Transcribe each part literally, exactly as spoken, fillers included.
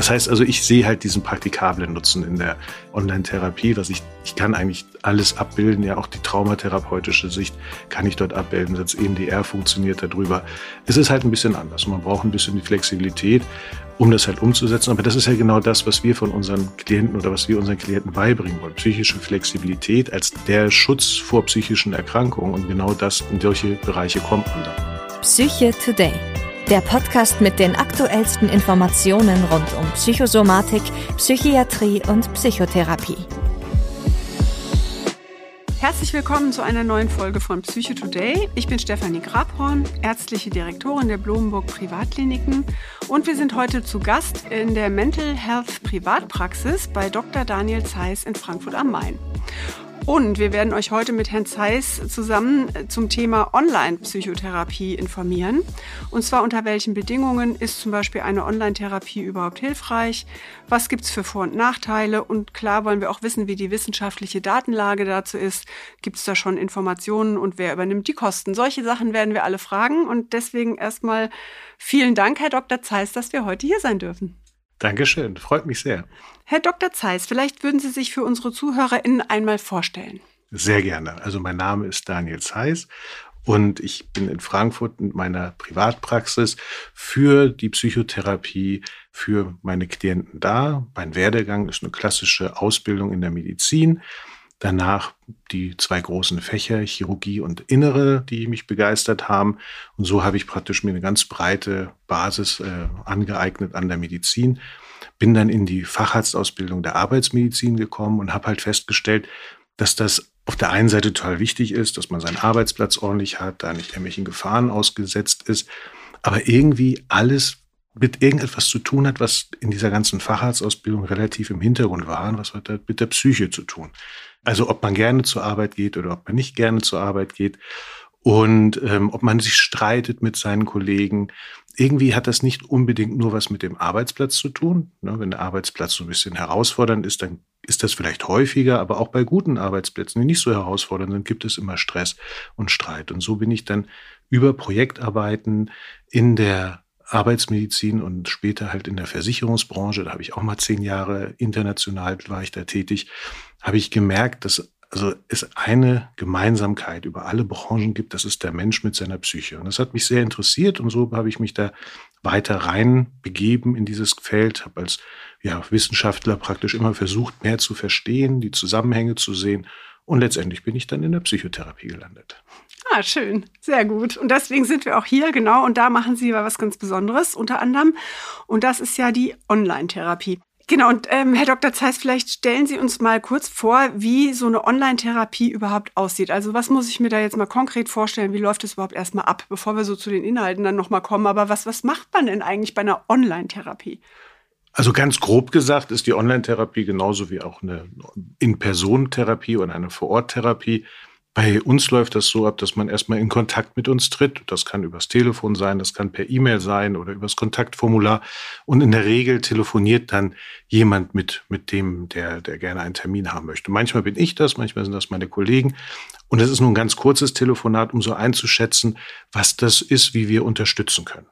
Das heißt also, ich sehe halt diesen praktikablen Nutzen in der Online-Therapie, dass ich, ich kann eigentlich alles abbilden, ja auch die traumatherapeutische Sicht kann ich dort abbilden, das E M D R funktioniert darüber. Es ist halt ein bisschen anders, man braucht ein bisschen die Flexibilität, um das halt umzusetzen, aber das ist ja genau das, was wir von unseren Klienten oder was wir unseren Klienten beibringen wollen. Psychische Flexibilität als der Schutz vor psychischen Erkrankungen und genau das, in solche Bereiche kommt man dann. Psyche Today. Der Podcast mit den aktuellsten Informationen rund um Psychosomatik, Psychiatrie und Psychotherapie. Herzlich willkommen zu einer neuen Folge von Psyche Today. Ich bin Stefanie Grabhorn, ärztliche Direktorin der Blomberg Privatkliniken und wir sind heute zu Gast in der Mental Health Privatpraxis bei Doktor Daniel Zeiss in Frankfurt am Main. Und wir werden euch heute mit Herrn Zeiss zusammen zum Thema Online-Psychotherapie informieren. Und zwar unter welchen Bedingungen ist zum Beispiel eine Online-Therapie überhaupt hilfreich? Was gibt es für Vor- und Nachteile? Und klar wollen wir auch wissen, wie die wissenschaftliche Datenlage dazu ist. Gibt es da schon Informationen und wer übernimmt die Kosten? Solche Sachen werden wir alle fragen. Und deswegen erstmal vielen Dank, Herr Doktor Zeiss, dass wir heute hier sein dürfen. Dankeschön, freut mich sehr. Herr Doktor Zeiss, vielleicht würden Sie sich für unsere ZuhörerInnen einmal vorstellen. Sehr gerne. Also mein Name ist Daniel Zeiss und ich bin in Frankfurt in meiner Privatpraxis für die Psychotherapie für meine Klienten da. Mein Werdegang ist eine klassische Ausbildung in der Medizin. Danach die zwei großen Fächer, Chirurgie und Innere, die mich begeistert haben. Und so habe ich praktisch mir eine ganz breite Basis äh, angeeignet an der Medizin. Bin dann in die Facharztausbildung der Arbeitsmedizin gekommen und habe halt festgestellt, dass das auf der einen Seite total wichtig ist, dass man seinen Arbeitsplatz ordentlich hat, da nicht irgendwelchen Gefahren ausgesetzt ist, aber irgendwie alles mit irgendetwas zu tun hat, was in dieser ganzen Facharztausbildung relativ im Hintergrund war, was hat das mit der Psyche zu tun. Also ob man gerne zur Arbeit geht oder ob man nicht gerne zur Arbeit geht und ähm, ob man sich streitet mit seinen Kollegen. Irgendwie hat das nicht unbedingt nur was mit dem Arbeitsplatz zu tun. Ne, wenn der Arbeitsplatz so ein bisschen herausfordernd ist, dann ist das vielleicht häufiger, aber auch bei guten Arbeitsplätzen, die nicht so herausfordernd sind, gibt es immer Stress und Streit. Und so bin ich dann über Projektarbeiten in der Arbeitsmedizin und später halt in der Versicherungsbranche, da habe ich auch mal zehn Jahre international war ich da tätig, habe ich gemerkt, dass also es eine Gemeinsamkeit über alle Branchen gibt, das ist der Mensch mit seiner Psyche. Und das hat mich sehr interessiert und so habe ich mich da weiter rein begeben in dieses Feld, habe als ja, Wissenschaftler praktisch immer versucht, mehr zu verstehen, die Zusammenhänge zu sehen und letztendlich bin ich dann in der Psychotherapie gelandet. Ah, schön. Sehr gut. Und deswegen sind wir auch hier, genau. Und da machen Sie was ganz Besonderes unter anderem. Und das ist ja die Online-Therapie. Genau. Und ähm, Herr Doktor Zeiss, vielleicht stellen Sie uns mal kurz vor, wie so eine Online-Therapie überhaupt aussieht. Also was muss ich mir da jetzt mal konkret vorstellen? Wie läuft es überhaupt erstmal ab, bevor wir so zu den Inhalten dann nochmal kommen? Aber was, was macht man denn eigentlich bei einer Online-Therapie? Also ganz grob gesagt ist die Online-Therapie genauso wie auch eine In-Person-Therapie oder eine Vor-Ort-Therapie. Bei uns läuft das so ab, dass man erstmal in Kontakt mit uns tritt. Das kann übers Telefon sein, das kann per E-Mail sein oder übers Kontaktformular. Und in der Regel telefoniert dann jemand mit, mit dem, der, der gerne einen Termin haben möchte. Manchmal bin ich das, manchmal sind das meine Kollegen. Und es ist nur ein ganz kurzes Telefonat, um so einzuschätzen, was das ist, wie wir unterstützen können.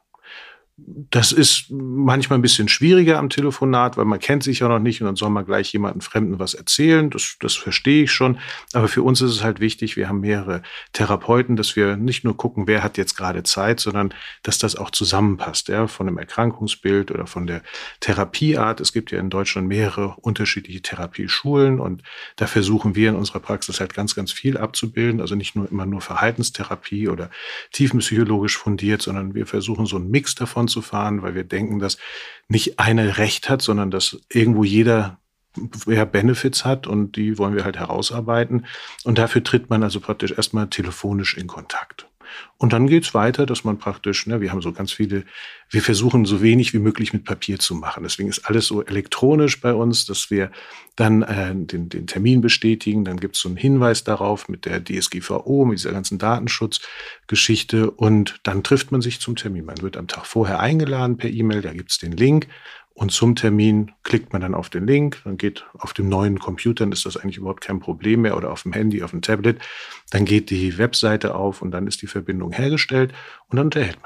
Das ist manchmal ein bisschen schwieriger am Telefonat, weil man kennt sich ja noch nicht und dann soll man gleich jemandem Fremden was erzählen. Das, das verstehe ich schon. Aber für uns ist es halt wichtig, wir haben mehrere Therapeuten, dass wir nicht nur gucken, wer hat jetzt gerade Zeit, sondern dass das auch zusammenpasst, ja, von dem Erkrankungsbild oder von der Therapieart. Es gibt ja in Deutschland mehrere unterschiedliche Therapieschulen und da versuchen wir in unserer Praxis halt ganz, ganz viel abzubilden. Also nicht nur immer nur Verhaltenstherapie oder tiefenpsychologisch fundiert, sondern wir versuchen so einen Mix davon zu fahren, weil wir denken, dass nicht einer Recht hat, sondern dass irgendwo jeder ja, Benefits hat und die wollen wir halt herausarbeiten. Und dafür tritt man also praktisch erstmal telefonisch in Kontakt. Und dann geht's weiter, dass man praktisch, ne, wir haben so ganz viele, wir versuchen so wenig wie möglich mit Papier zu machen. Deswegen ist alles so elektronisch bei uns, dass wir dann äh, den, den Termin bestätigen. Dann gibt's so einen Hinweis darauf mit der D S G V O, mit dieser ganzen Datenschutzgeschichte. Und dann trifft man sich zum Termin. Man wird am Tag vorher eingeladen per E-Mail, da gibt's den Link. Und zum Termin klickt man dann auf den Link, dann geht auf dem neuen Computer, dann ist das eigentlich überhaupt kein Problem mehr, oder auf dem Handy, auf dem Tablet, dann geht die Webseite auf und dann ist die Verbindung hergestellt und dann unterhält man sich.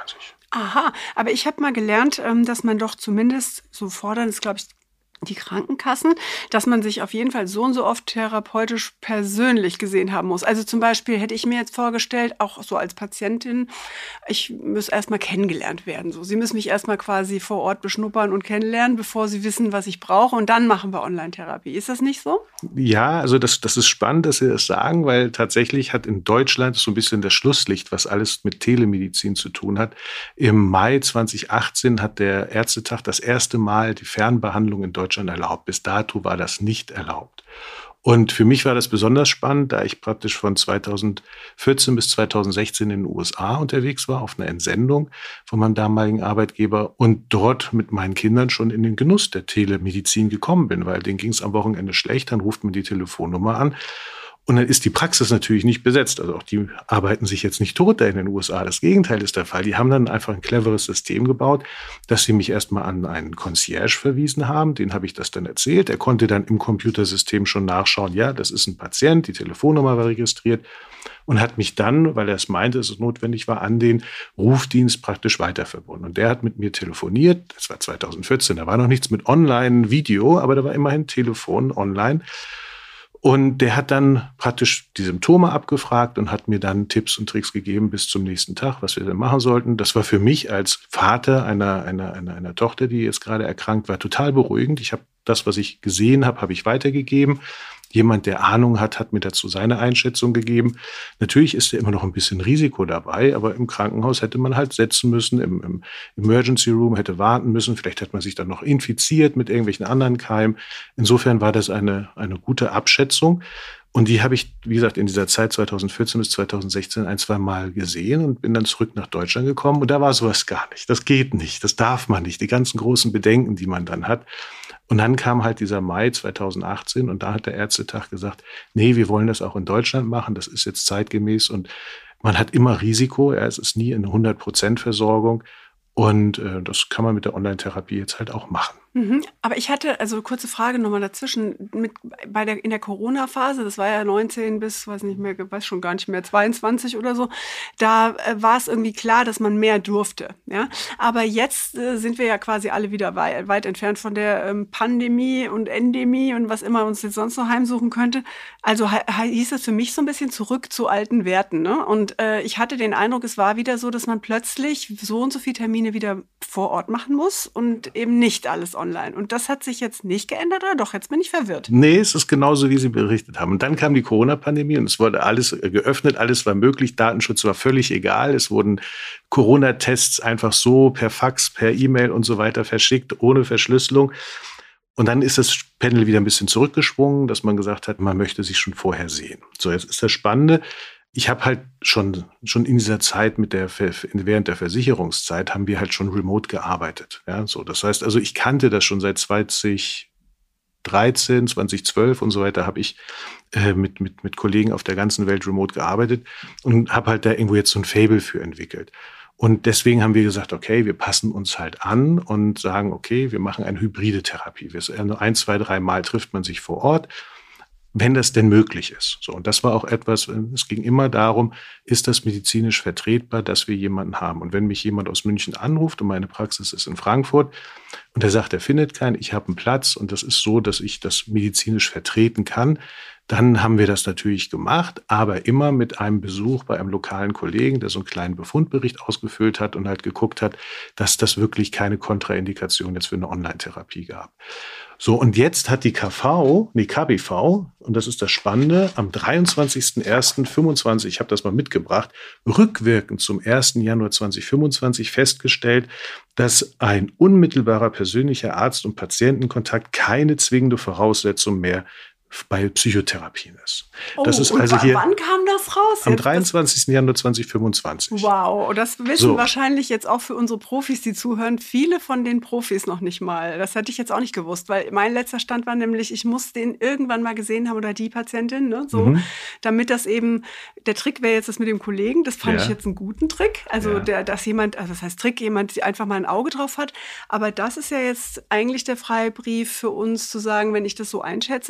Aha, aber ich habe mal gelernt, dass man doch zumindest, so fordern ist, glaube ich, die Krankenkassen, dass man sich auf jeden Fall so und so oft therapeutisch persönlich gesehen haben muss. Also zum Beispiel hätte ich mir jetzt vorgestellt, auch so als Patientin, ich muss erstmal kennengelernt werden. So, Sie müssen mich erstmal quasi vor Ort beschnuppern und kennenlernen, bevor Sie wissen, was ich brauche. Und dann machen wir Online-Therapie. Ist das nicht so? Ja, also das, das ist spannend, dass Sie das sagen, weil tatsächlich hat in Deutschland so ein bisschen das Schlusslicht, was alles mit Telemedizin zu tun hat. Im Mai zweitausendachtzehn hat der Ärztetag das erste Mal die Fernbehandlung in Deutschland erlaubt. Bis dato war das nicht erlaubt. Und für mich war das besonders spannend, da ich praktisch von zweitausendvierzehn bis zweitausendsechzehn in den U S A unterwegs war, auf einer Entsendung von meinem damaligen Arbeitgeber und dort mit meinen Kindern schon in den Genuss der Telemedizin gekommen bin, weil denen ging es am Wochenende schlecht, dann ruft man die Telefonnummer an. Und dann ist die Praxis natürlich nicht besetzt. Also auch die arbeiten sich jetzt nicht tot da in den U S A. Das Gegenteil ist der Fall. Die haben dann einfach ein cleveres System gebaut, dass sie mich erstmal an einen Concierge verwiesen haben. Den habe ich das dann erzählt. Er konnte dann im Computersystem schon nachschauen, ja, das ist ein Patient, die Telefonnummer war registriert und hat mich dann, weil er es meinte, dass es notwendig war, an den Rufdienst praktisch weiterverbunden. Und der hat mit mir telefoniert. Das war zweitausendvierzehn. Da war noch nichts mit Online-Video, aber da war immerhin Telefon online. Und der hat dann praktisch die Symptome abgefragt und hat mir dann Tipps und Tricks gegeben bis zum nächsten Tag, was wir denn machen sollten. Das war für mich als Vater einer, einer, einer, einer Tochter, die jetzt gerade erkrankt war, total beruhigend. Ich habe das, was ich gesehen habe, habe ich weitergegeben. Jemand, der Ahnung hat, hat mir dazu seine Einschätzung gegeben. Natürlich ist da immer noch ein bisschen Risiko dabei, aber im Krankenhaus hätte man halt setzen müssen, im, im Emergency Room hätte warten müssen. Vielleicht hätte man sich dann noch infiziert mit irgendwelchen anderen Keimen. Insofern war das eine, eine gute Abschätzung. Und die habe ich, wie gesagt, in dieser Zeit zweitausendvierzehn bis zweitausendsechzehn ein, zwei Mal gesehen und bin dann zurück nach Deutschland gekommen. Und da war sowas gar nicht. Das geht nicht. Das darf man nicht. Die ganzen großen Bedenken, die man dann hat. Und dann kam halt dieser Mai zweitausendachtzehn und da hat der Ärztetag gesagt, nee, wir wollen das auch in Deutschland machen. Das ist jetzt zeitgemäß und man hat immer Risiko. Ja, es ist nie eine hundert Prozent Versorgung. Und äh, das kann man mit der Online-Therapie jetzt halt auch machen. Mhm. Aber ich hatte, also kurze Frage nochmal dazwischen, mit, bei der, in der Corona-Phase, das war ja neunzehn bis, weiß nicht mehr, weiß schon gar nicht mehr, zweiundzwanzig oder so, da äh, war es irgendwie klar, dass man mehr durfte. Ja? Aber jetzt äh, sind wir ja quasi alle wieder weit, weit entfernt von der ähm, Pandemie und Endemie und was immer uns jetzt sonst noch heimsuchen könnte. Also he- hieß das für mich so ein bisschen zurück zu alten Werten. Ne? Und äh, ich hatte den Eindruck, es war wieder so, dass man plötzlich so und so viele Termine wieder vor Ort machen muss und eben nicht alles online. Und das hat sich jetzt nicht geändert, oder doch? Jetzt bin ich verwirrt. Nee, es ist genauso, wie Sie berichtet haben. Und dann kam die Corona-Pandemie und es wurde alles geöffnet, alles war möglich, Datenschutz war völlig egal. Es wurden Corona-Tests einfach so per Fax, per E-Mail und so weiter verschickt, ohne Verschlüsselung. Und dann ist das Pendel wieder ein bisschen zurückgeschwungen, dass man gesagt hat, man möchte sich schon vorher sehen. So, jetzt ist das Spannende. Ich habe halt schon, schon in dieser Zeit mit der, während der Versicherungszeit haben wir halt schon remote gearbeitet. Ja, so. Das heißt also, ich kannte das schon seit zweitausenddreizehn, zweitausendzwölf und so weiter habe ich äh, mit, mit, mit Kollegen auf der ganzen Welt remote gearbeitet und habe halt da irgendwo jetzt so ein Faible für entwickelt. Und deswegen haben wir gesagt, okay, wir passen uns halt an und sagen, okay, wir machen eine hybride Therapie. Wir, ein, zwei, drei Mal trifft man sich vor Ort, wenn das denn möglich ist. So, und das war auch etwas, es ging immer darum, ist das medizinisch vertretbar, dass wir jemanden haben? Und wenn mich jemand aus München anruft und meine Praxis ist in Frankfurt und der sagt, er findet keinen, ich habe einen Platz und das ist so, dass ich das medizinisch vertreten kann, dann haben wir das natürlich gemacht, aber immer mit einem Besuch bei einem lokalen Kollegen, der so einen kleinen Befundbericht ausgefüllt hat und halt geguckt hat, dass das wirklich keine Kontraindikation jetzt für eine Online-Therapie gab. So, und jetzt hat die K V, die K B V, und das ist das Spannende, am dreiundzwanzigsten ersten fünfundzwanzig, ich habe das mal mitgebracht, rückwirkend zum ersten Januar zweitausendfünfundzwanzig festgestellt, dass ein unmittelbarer persönlicher Arzt- und Patientenkontakt keine zwingende Voraussetzung mehr bei Psychotherapien ist. Das oh, ist also und hier wann kam das raus? Am dreiundzwanzigsten Januar zweitausendfünfundzwanzig. Wow, das wissen So. wahrscheinlich jetzt auch für unsere Profis, die zuhören, viele von den Profis noch nicht mal. Das hätte ich jetzt auch nicht gewusst, weil mein letzter Stand war nämlich, ich muss den irgendwann mal gesehen haben oder die Patientin, ne, so, Mhm. damit das eben, der Trick wäre jetzt das mit dem Kollegen, das fand Ja. ich jetzt einen guten Trick, also Ja. der, dass jemand, also das heißt Trick, jemand einfach mal ein Auge drauf hat, aber das ist ja jetzt eigentlich der Freibrief für uns zu sagen, wenn ich das so einschätze, am Telefon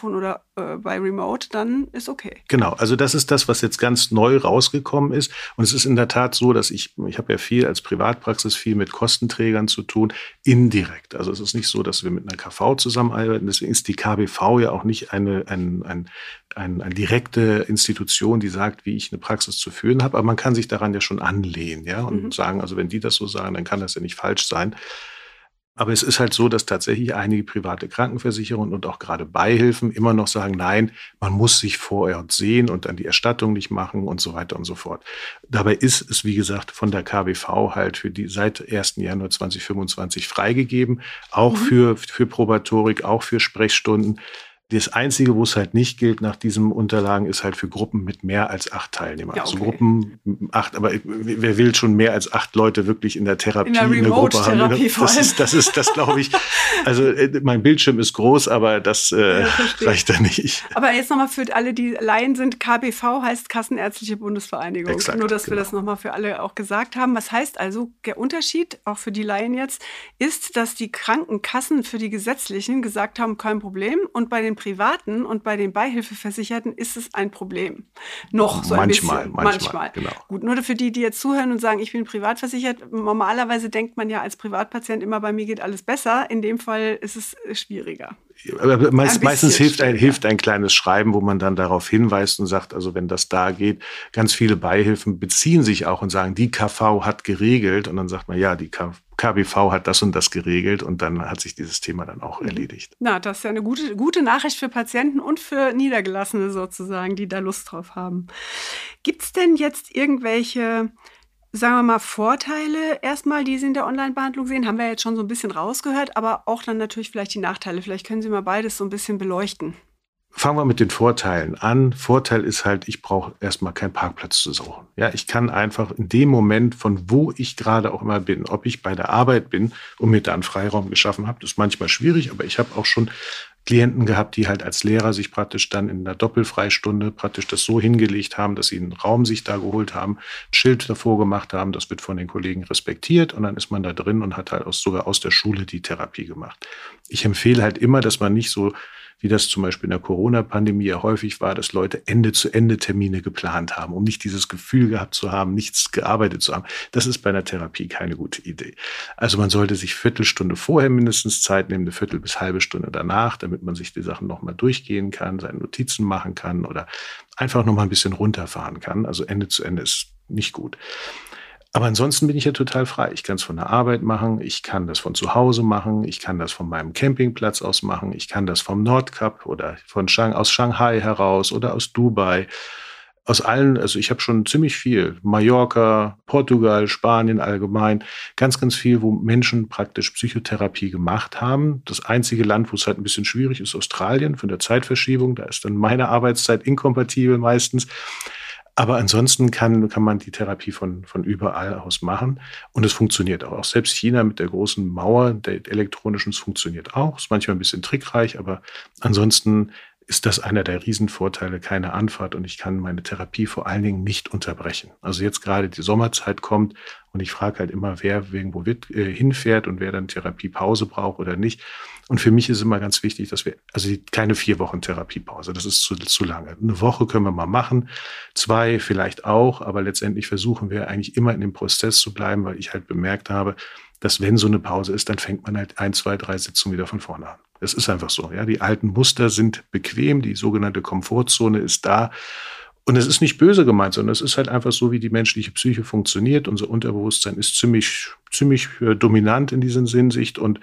Telefon oder äh, bei Remote, dann ist okay. Genau, also das ist das, was jetzt ganz neu rausgekommen ist. Und es ist in der Tat so, dass ich, ich habe ja viel als Privatpraxis viel mit Kostenträgern zu tun, indirekt. Also es ist nicht so, dass wir mit einer K V zusammenarbeiten. Deswegen ist die K B V ja auch nicht eine, ein, ein, ein, eine direkte Institution, die sagt, wie ich eine Praxis zu führen habe. Aber man kann sich daran ja schon anlehnen, ja, und mhm. sagen, also wenn die das so sagen, dann kann das ja nicht falsch sein. Aber es ist halt so, dass tatsächlich einige private Krankenversicherungen und auch gerade Beihilfen immer noch sagen, nein, man muss sich vor Ort sehen und dann die Erstattung nicht machen und so weiter und so fort. Dabei ist es, wie gesagt, von der K B V halt für die seit ersten Januar zweitausendfünfundzwanzig freigegeben, auch mhm. für, für Probatorik, auch für Sprechstunden. Das Einzige, wo es halt nicht gilt nach diesen Unterlagen, ist halt für Gruppen mit mehr als acht Teilnehmern. Ja, okay. Also Gruppen acht, aber wer will schon mehr als acht Leute wirklich in der Therapie in der eine Gruppe haben? Das ist, das ist, das glaube ich. Also mein Bildschirm ist groß, aber das äh, ja, reicht da nicht. Aber jetzt nochmal für alle, die Laien sind, K B V heißt Kassenärztliche Bundesvereinigung. Exakt, Nur, dass genau. wir das nochmal für alle auch gesagt haben. Was heißt also, der Unterschied, auch für die Laien jetzt, ist, dass die Krankenkassen für die Gesetzlichen gesagt haben, kein Problem. Und bei den Privaten und bei den Beihilfeversicherten ist es ein Problem. Noch so ein manchmal, bisschen. Manchmal, manchmal. Genau. Gut, nur für die, die jetzt zuhören und sagen, ich bin privat versichert. Normalerweise denkt man ja als Privatpatient immer, bei mir geht alles besser. In dem Fall ist es schwieriger. Aber meist, ein meistens hilft ein, hilft ein kleines Schreiben, wo man dann darauf hinweist und sagt, also wenn das da geht, ganz viele Beihilfen beziehen sich auch und sagen, die K V hat geregelt. Und dann sagt man, ja, die K B V hat das und das geregelt. Und dann hat sich dieses Thema dann auch erledigt. Na, das ist ja eine gute, gute Nachricht für Patienten und für Niedergelassene sozusagen, die da Lust drauf haben. Gibt es denn jetzt irgendwelche, sagen wir mal, Vorteile erstmal, die Sie in der Online-Behandlung sehen? Haben wir jetzt schon so ein bisschen rausgehört, aber auch dann natürlich vielleicht die Nachteile. Vielleicht können Sie mal beides so ein bisschen beleuchten. Fangen wir mit den Vorteilen an. Vorteil ist halt, ich brauche erstmal keinen Parkplatz zu suchen. Ja, ich kann einfach in dem Moment, von wo ich gerade auch immer bin, ob ich bei der Arbeit bin und mir da einen Freiraum geschaffen habe, das ist manchmal schwierig, aber ich habe auch schon Klienten gehabt, die halt als Lehrer sich praktisch dann in der Doppelfreistunde praktisch das so hingelegt haben, dass sie einen Raum sich da geholt haben, ein Schild davor gemacht haben, das wird von den Kollegen respektiert und dann ist man da drin und hat halt auch sogar aus der Schule die Therapie gemacht. Ich empfehle halt immer, dass man nicht so, wie das zum Beispiel in der Corona-Pandemie ja häufig war, dass Leute Ende-zu-Ende-Termine geplant haben, um nicht dieses Gefühl gehabt zu haben, nichts gearbeitet zu haben. Das ist bei einer Therapie keine gute Idee. Also man sollte sich Viertelstunde vorher mindestens Zeit nehmen, eine Viertel bis halbe Stunde danach, damit man sich die Sachen nochmal durchgehen kann, seine Notizen machen kann oder einfach nochmal ein bisschen runterfahren kann. Also Ende-zu-Ende ist nicht gut. Aber ansonsten bin ich ja total frei. Ich kann es von der Arbeit machen, ich kann das von zu Hause machen, ich kann das von meinem Campingplatz aus machen, ich kann das vom Nordkap oder von Shang- aus Shanghai heraus oder aus Dubai. Aus allen, also ich habe schon ziemlich viel, Mallorca, Portugal, Spanien allgemein, ganz, ganz viel, wo Menschen praktisch Psychotherapie gemacht haben. Das einzige Land, wo es halt ein bisschen schwierig ist, Australien, von der Zeitverschiebung. Da ist dann meine Arbeitszeit inkompatibel meistens. Aber ansonsten kann, kann man die Therapie von, von überall aus machen. Und es funktioniert auch. Auch selbst China mit der großen Mauer der elektronischen, es funktioniert auch. Ist manchmal ein bisschen trickreich, aber ansonsten ist das einer der Riesenvorteile, keine Anfahrt. Und ich kann meine Therapie vor allen Dingen nicht unterbrechen. Also jetzt gerade die Sommerzeit kommt und ich frage halt immer, wer irgendwo wird, äh, hinfährt und wer dann Therapiepause braucht oder nicht. Und für mich ist immer ganz wichtig, dass wir, also keine vier Wochen Therapiepause, das ist zu, zu lange. Eine Woche können wir mal machen, zwei vielleicht auch, aber letztendlich versuchen wir eigentlich immer in dem Prozess zu bleiben, weil ich halt bemerkt habe, dass wenn so eine Pause ist, dann fängt man halt ein, zwei, drei Sitzungen wieder von vorne an. Das ist einfach so. Ja, die alten Muster sind bequem, die sogenannte Komfortzone ist da. Und es ist nicht böse gemeint, sondern es ist halt einfach so, wie die menschliche Psyche funktioniert. Unser Unterbewusstsein ist ziemlich, ziemlich dominant in dieser Hinsicht und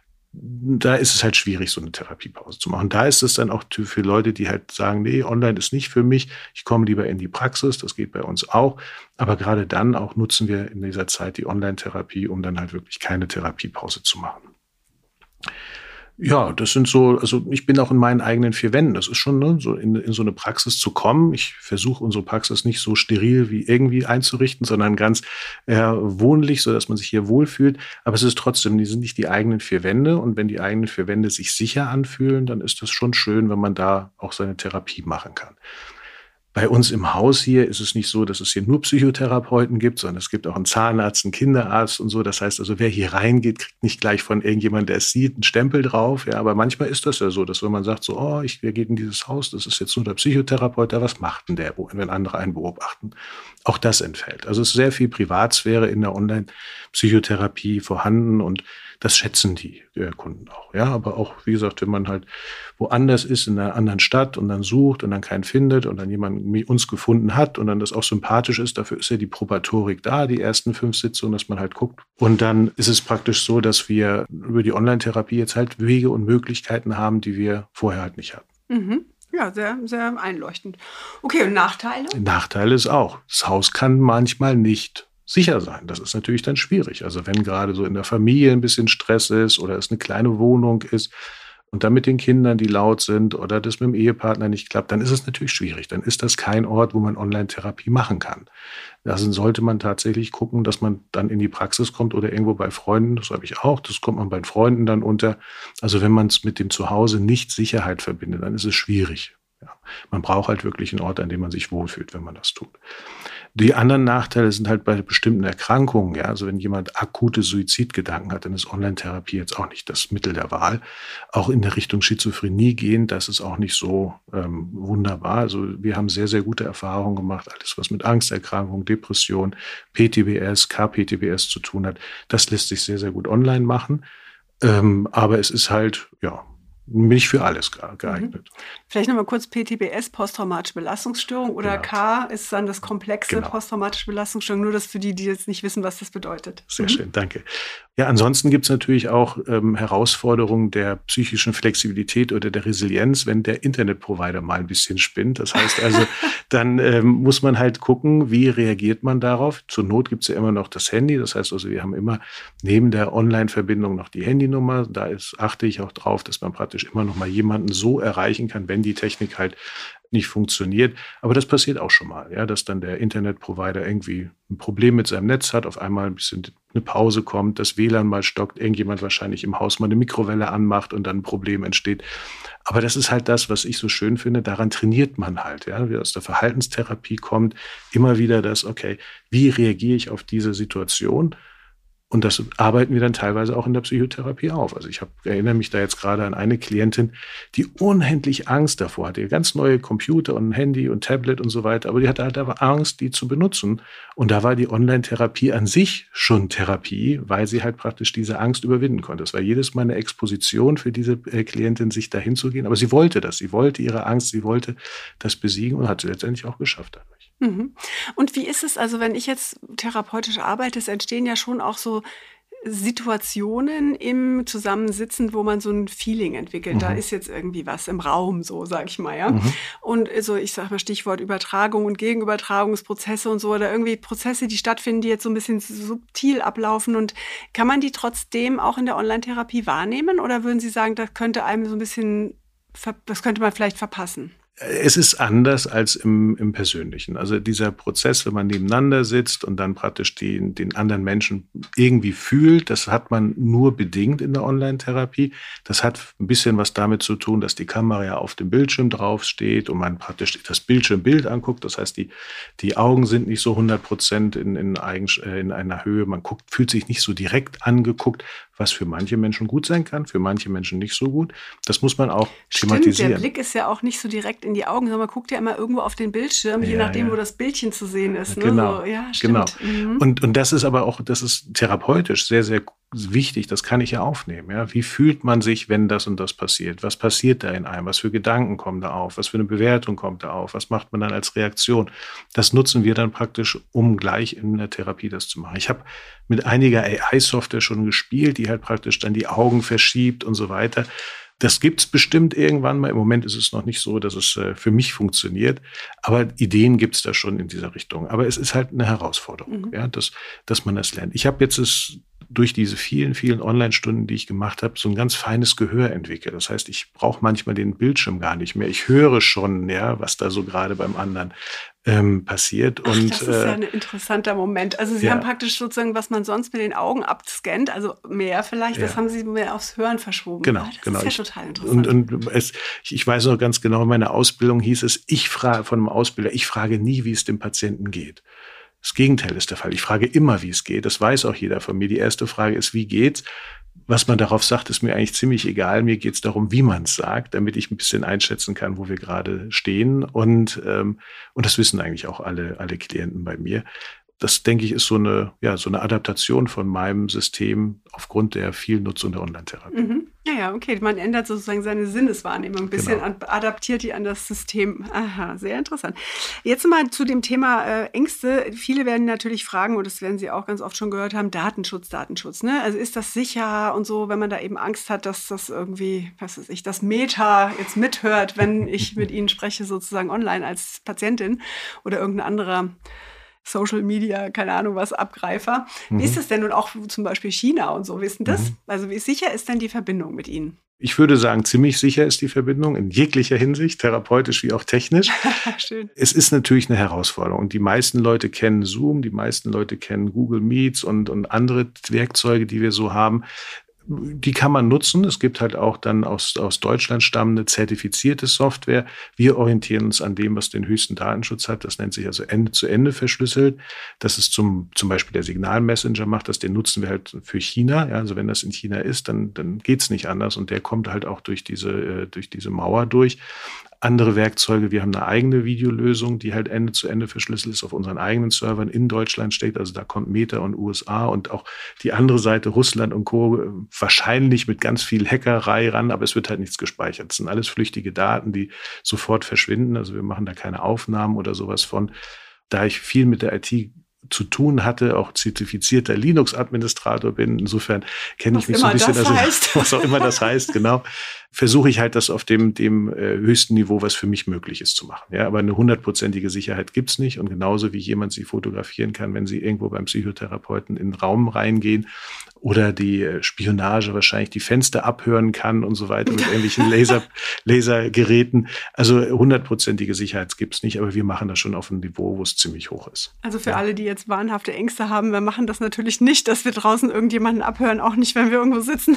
da ist es halt schwierig, so eine Therapiepause zu machen. Da ist es dann auch für Leute, die halt sagen, nee, online ist nicht für mich, ich komme lieber in die Praxis, das geht bei uns auch. Aber gerade dann auch nutzen wir in dieser Zeit die Online-Therapie, um dann halt wirklich keine Therapiepause zu machen. Ja, das sind so, also ich bin auch in meinen eigenen vier Wänden. Das ist schon, ne, so in, in so eine Praxis zu kommen. Ich versuche unsere Praxis nicht so steril wie irgendwie einzurichten, sondern ganz äh, wohnlich, so dass man sich hier wohlfühlt. Aber es ist trotzdem, die sind nicht die eigenen vier Wände. Und wenn die eigenen vier Wände sich sicher anfühlen, dann ist das schon schön, wenn man da auch seine Therapie machen kann. Bei uns im Haus hier ist es nicht so, dass es hier nur Psychotherapeuten gibt, sondern es gibt auch einen Zahnarzt, einen Kinderarzt und so. Das heißt also, wer hier reingeht, kriegt nicht gleich von irgendjemandem, der es sieht, einen Stempel drauf. Ja, aber manchmal ist das ja so, dass wenn man sagt, so, oh, ich, wer geht in dieses Haus, das ist jetzt nur der Psychotherapeut, da was macht denn der, wenn andere einen beobachten? Auch das entfällt. Also es ist sehr viel Privatsphäre in der Online-Psychotherapie vorhanden und das schätzen die äh, Kunden auch. Ja, aber auch, wie gesagt, wenn man halt woanders ist, in einer anderen Stadt und dann sucht und dann keinen findet und dann jemand uns gefunden hat und dann das auch sympathisch ist, dafür ist ja die Probatorik da, die ersten fünf Sitzungen, dass man halt guckt. Und dann ist es praktisch so, dass wir über die Online-Therapie jetzt halt Wege und Möglichkeiten haben, die wir vorher halt nicht hatten. Mhm. Ja, sehr, sehr einleuchtend. Okay, und Nachteile? Nachteile ist auch, das Haus kann manchmal nicht sicher sein. Das ist natürlich dann schwierig. Also wenn gerade so in der Familie ein bisschen Stress ist oder es eine kleine Wohnung ist und dann mit den Kindern, die laut sind oder das mit dem Ehepartner nicht klappt, dann ist es natürlich schwierig. Dann ist das kein Ort, wo man Online-Therapie machen kann. Also sollte man tatsächlich gucken, dass man dann in die Praxis kommt oder irgendwo bei Freunden. Das habe ich auch. Das kommt man bei Freunden dann unter. Also wenn man es mit dem Zuhause nicht Sicherheit verbindet, dann ist es schwierig. Ja. Man braucht halt wirklich einen Ort, an dem man sich wohlfühlt, wenn man das tut. Die anderen Nachteile sind halt bei bestimmten Erkrankungen. Ja, also wenn jemand akute Suizidgedanken hat, dann ist Online-Therapie jetzt auch nicht das Mittel der Wahl. Auch in der Richtung Schizophrenie gehen, das ist auch nicht so ähm, wunderbar. Also wir haben sehr, sehr gute Erfahrungen gemacht. Alles, was mit Angsterkrankung, Depression, P T B S, K P T B S zu tun hat, das lässt sich sehr, sehr gut online machen. Ähm, aber es ist halt, ja, nicht für alles geeignet. Mhm. Vielleicht nochmal kurz P T B S, posttraumatische Belastungsstörung, oder genau. K ist dann das komplexe genau. posttraumatische Belastungsstörung, nur das für die, die jetzt nicht wissen, was das bedeutet. Sehr mhm. schön, danke. Ja, ansonsten gibt es natürlich auch ähm, Herausforderungen der psychischen Flexibilität oder der Resilienz, wenn der Internetprovider mal ein bisschen spinnt. Das heißt also, dann ähm, muss man halt gucken, wie reagiert man darauf. Zur Not gibt es ja immer noch das Handy. Das heißt also, wir haben immer neben der Online-Verbindung noch die Handynummer. Da ist, achte ich auch drauf, dass man praktisch immer noch mal jemanden so erreichen kann, wenn die Technik halt nicht funktioniert. Aber das passiert auch schon mal, ja, dass dann der Internetprovider irgendwie ein Problem mit seinem Netz hat, auf einmal ein bisschen eine Pause kommt, das W L A N mal stockt, irgendjemand wahrscheinlich im Haus mal eine Mikrowelle anmacht und dann ein Problem entsteht. Aber das ist halt das, was ich so schön finde, daran trainiert man halt, ja, wie aus der Verhaltenstherapie kommt, immer wieder das, okay, wie reagiere ich auf diese Situation? Und das arbeiten wir dann teilweise auch in der Psychotherapie auf. Also ich hab, erinnere mich da jetzt gerade an eine Klientin, die unendlich Angst davor hatte. Ganz neue Computer und ein Handy und Tablet und so weiter. Aber die hatte halt aber Angst, die zu benutzen. Und da war die Online-Therapie an sich schon Therapie, weil sie halt praktisch diese Angst überwinden konnte. Es war jedes Mal eine Exposition für diese Klientin, sich dahin zu gehen. Aber sie wollte das. Sie wollte ihre Angst, sie wollte das besiegen und hat sie letztendlich auch geschafft dadurch. Mhm. Und wie ist es also, wenn ich jetzt therapeutisch arbeite, es entstehen ja schon auch so Situationen im Zusammensitzen, wo man so ein Feeling entwickelt. Mhm. Da ist jetzt irgendwie was im Raum, so sag ich mal, ja. Mhm. Und so, ich sag mal Stichwort Übertragung und Gegenübertragungsprozesse und so, oder irgendwie Prozesse, die stattfinden, die jetzt so ein bisschen subtil ablaufen. Und kann man die trotzdem auch in der Online-Therapie wahrnehmen? Oder würden Sie sagen, das könnte einem so ein bisschen, das könnte man vielleicht verpassen? Es ist anders als im, im Persönlichen. Also dieser Prozess, wenn man nebeneinander sitzt und dann praktisch den, den anderen Menschen irgendwie fühlt, das hat man nur bedingt in der Online-Therapie. Das hat ein bisschen was damit zu tun, dass die Kamera ja auf dem Bildschirm draufsteht und man praktisch das Bildschirmbild anguckt. Das heißt, die, die Augen sind nicht so hundert Prozent in, in, eigen, in einer Höhe. Man guckt, fühlt sich nicht so direkt angeguckt, was für manche Menschen gut sein kann, für manche Menschen nicht so gut. Das muss man auch schematisieren. Stimmt, der Blick ist ja auch nicht so direkt in die Augen, sondern man guckt ja immer irgendwo auf den Bildschirm, je ja, nachdem, ja. wo das Bildchen zu sehen ist. Ne? Genau, so, ja, stimmt. genau. Mhm. Und, und das ist aber auch, das ist therapeutisch sehr, sehr wichtig. Das kann ich ja aufnehmen. Ja? Wie fühlt man sich, wenn das und das passiert? Was passiert da in einem? Was für Gedanken kommen da auf? Was für eine Bewertung kommt da auf? Was macht man dann als Reaktion? Das nutzen wir dann praktisch, um gleich in der Therapie das zu machen. Ich habe mit einiger A I-Software schon gespielt, die halt praktisch dann die Augen verschiebt und so weiter. Das gibt's bestimmt irgendwann mal. Im Moment ist es noch nicht so, dass es äh, für mich funktioniert. Aber Ideen gibt's da schon in dieser Richtung. Aber es ist halt eine Herausforderung, mhm. ja, dass, dass man das lernt. Ich habe jetzt das durch diese vielen, vielen Online-Stunden, die ich gemacht habe, so ein ganz feines Gehör entwickelt. Das heißt, ich brauche manchmal den Bildschirm gar nicht mehr. Ich höre schon, ja, was da so gerade beim anderen ähm, passiert. Ach, und, das ist ja ein interessanter Moment. Also Sie ja. haben praktisch sozusagen, was man sonst mit den Augen abscannt, also mehr vielleicht, ja. das haben Sie mehr aufs Hören verschoben. Genau, das genau. ist ja ich, total interessant. Und, und es, ich weiß noch ganz genau, in meiner Ausbildung hieß es, ich frage von einem Ausbilder, ich frage nie, wie es dem Patienten geht. Das Gegenteil ist der Fall. Ich frage immer, wie es geht. Das weiß auch jeder von mir. Die erste Frage ist, wie geht's? Was man darauf sagt, ist mir eigentlich ziemlich egal. Mir geht es darum, wie man es sagt, damit ich ein bisschen einschätzen kann, wo wir gerade stehen. Und, ähm, und das wissen eigentlich auch alle, alle Klienten bei mir. Das, denke ich, ist so eine, ja, so eine Adaptation von meinem System aufgrund der vielen Nutzung der Online-Therapie. Mhm. Ja, ja, okay. Man ändert sozusagen seine Sinneswahrnehmung ein bisschen, Genau. adaptiert die an das System. Aha, sehr interessant. Jetzt mal zu dem Thema äh, Ängste. Viele werden natürlich fragen, und das werden Sie auch ganz oft schon gehört haben, Datenschutz, Datenschutz. Ne? Also ist das sicher und so, wenn man da eben Angst hat, dass das irgendwie, was weiß ich, das Meta jetzt mithört, wenn ich mit Ihnen spreche, sozusagen online als Patientin oder irgendein anderer Social Media, keine Ahnung was, Abgreifer. Wie mhm. ist das denn nun auch zum Beispiel China und so? Wie ist denn das? Mhm. Also wie sicher ist denn die Verbindung mit Ihnen? Ich würde sagen, ziemlich sicher ist die Verbindung in jeglicher Hinsicht, therapeutisch wie auch technisch. Schön. Es ist natürlich eine Herausforderung. Und die meisten Leute kennen Zoom, die meisten Leute kennen Google Meets und, und andere Werkzeuge, die wir so haben. Die kann man nutzen. Es gibt halt auch dann aus, aus Deutschland stammende zertifizierte Software. Wir orientieren uns an dem, was den höchsten Datenschutz hat. Das nennt sich also Ende zu Ende verschlüsselt. Das ist zum, zum Beispiel der Signal-Messenger macht das. Den nutzen wir halt für China. Ja, also wenn das in China ist, dann, dann geht's nicht anders. Und der kommt halt auch durch diese, äh, durch diese Mauer durch. Andere Werkzeuge, wir haben eine eigene Videolösung, die halt Ende zu Ende verschlüsselt ist, auf unseren eigenen Servern in Deutschland steht. Also da kommt Meta und U S A und auch die andere Seite, Russland und Co., wahrscheinlich mit ganz viel Hackerei ran, aber es wird halt nichts gespeichert. Das sind alles flüchtige Daten, die sofort verschwinden. Also wir machen da keine Aufnahmen oder sowas von. Da ich viel mit der I T zu tun hatte, auch zertifizierter Linux-Administrator bin. Insofern kenne ich mich so ein bisschen, also, was auch immer das heißt, genau, versuche ich halt das auf dem, dem äh, höchsten Niveau, was für mich möglich ist, zu machen. Ja, aber eine hundertprozentige Sicherheit gibt's nicht. Und genauso wie jemand sie fotografieren kann, wenn sie irgendwo beim Psychotherapeuten in den Raum reingehen oder die äh, Spionage wahrscheinlich die Fenster abhören kann und so weiter mit irgendwelchen Laser, Lasergeräten. Also hundertprozentige Sicherheit gibt's nicht, aber wir machen das schon auf einem Niveau, wo es ziemlich hoch ist. Also für ja. alle, die jetzt wahnhafte Ängste haben, wir machen das natürlich nicht, dass wir draußen irgendjemanden abhören, auch nicht, wenn wir irgendwo sitzen.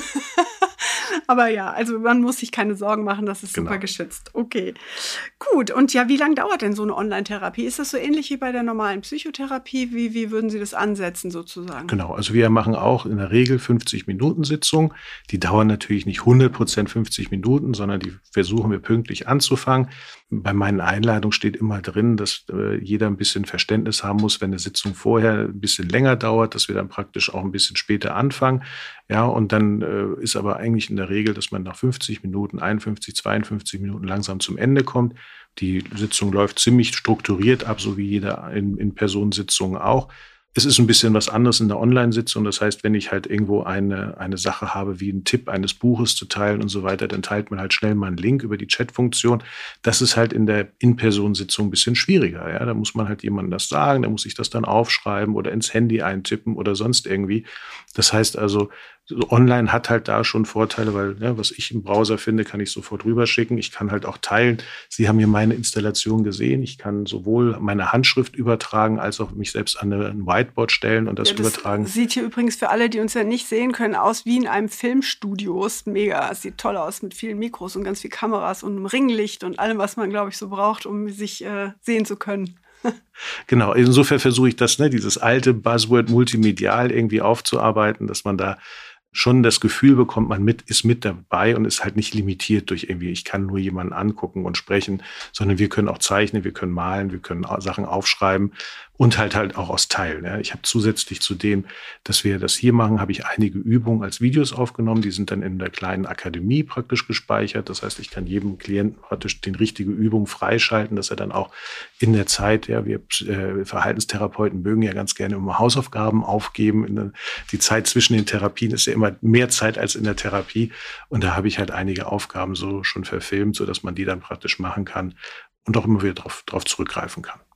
Aber ja, also man muss sich keine Sorgen machen, das ist genau. super geschützt. Okay, gut. Und ja, wie lange dauert denn so eine Online-Therapie? Ist das so ähnlich wie bei der normalen Psychotherapie? Wie, wie würden Sie das ansetzen sozusagen? Genau, also wir machen auch in der Regel fünfzig Minuten Sitzungen. Die dauern natürlich nicht hundert Prozent fünfzig Minuten, sondern die versuchen wir pünktlich anzufangen. Bei meinen Einladungen steht immer drin, dass äh, jeder ein bisschen Verständnis haben muss, wenn eine Sitzung vorher ein bisschen länger dauert, dass wir dann praktisch auch ein bisschen später anfangen. Ja, und dann äh, ist aber eigentlich in der Regel, dass man nach fünfzig Minuten, einundfünfzig, zweiundfünfzig Minuten langsam zum Ende kommt. Die Sitzung läuft ziemlich strukturiert ab, so wie jede in, in Personensitzung auch. Es ist ein bisschen was anderes in der Online-Sitzung. Das heißt, wenn ich halt irgendwo eine, eine Sache habe, wie einen Tipp eines Buches zu teilen und so weiter, dann teilt man halt schnell mal einen Link über die Chat-Funktion. Das ist halt in der In-Person-Sitzung ein bisschen schwieriger. Ja? Da muss man halt jemandem das sagen, da muss ich das dann aufschreiben oder ins Handy eintippen oder sonst irgendwie. Das heißt also, so online hat halt da schon Vorteile, weil ja, was ich im Browser finde, kann ich sofort rüberschicken. Ich kann halt auch teilen. Sie haben hier meine Installation gesehen. Ich kann sowohl meine Handschrift übertragen, als auch mich selbst an ein Whiteboard stellen und das, ja, das übertragen. Sieht hier übrigens für alle, die uns ja nicht sehen können, aus wie in einem Filmstudio. Ist mega. Es sieht toll aus mit vielen Mikros und ganz viel Kameras und einem Ringlicht und allem, was man, glaube ich, so braucht, um sich äh, sehen zu können. Genau, insofern versuche ich das, ne, dieses alte Buzzword multimedial irgendwie aufzuarbeiten, dass man da schon das Gefühl bekommt, man mit, ist mit dabei und ist halt nicht limitiert durch irgendwie, ich kann nur jemanden angucken und sprechen, sondern wir können auch zeichnen, wir können malen, wir können Sachen aufschreiben und halt halt auch aus Teilen. Ja. Ich habe zusätzlich zu dem, dass wir das hier machen, habe ich einige Übungen als Videos aufgenommen, die sind dann in der kleinen Akademie praktisch gespeichert. Das heißt, ich kann jedem Klienten praktisch die richtige Übung freischalten, dass er dann auch in der Zeit, ja, wir äh, Verhaltenstherapeuten mögen ja ganz gerne immer Hausaufgaben aufgeben. In der, die Zeit zwischen den Therapien ist ja immer mehr Zeit als in der Therapie. Und da habe ich halt einige Aufgaben so schon verfilmt, sodass man die dann praktisch machen kann und auch immer wieder drauf, drauf zurückgreifen kann.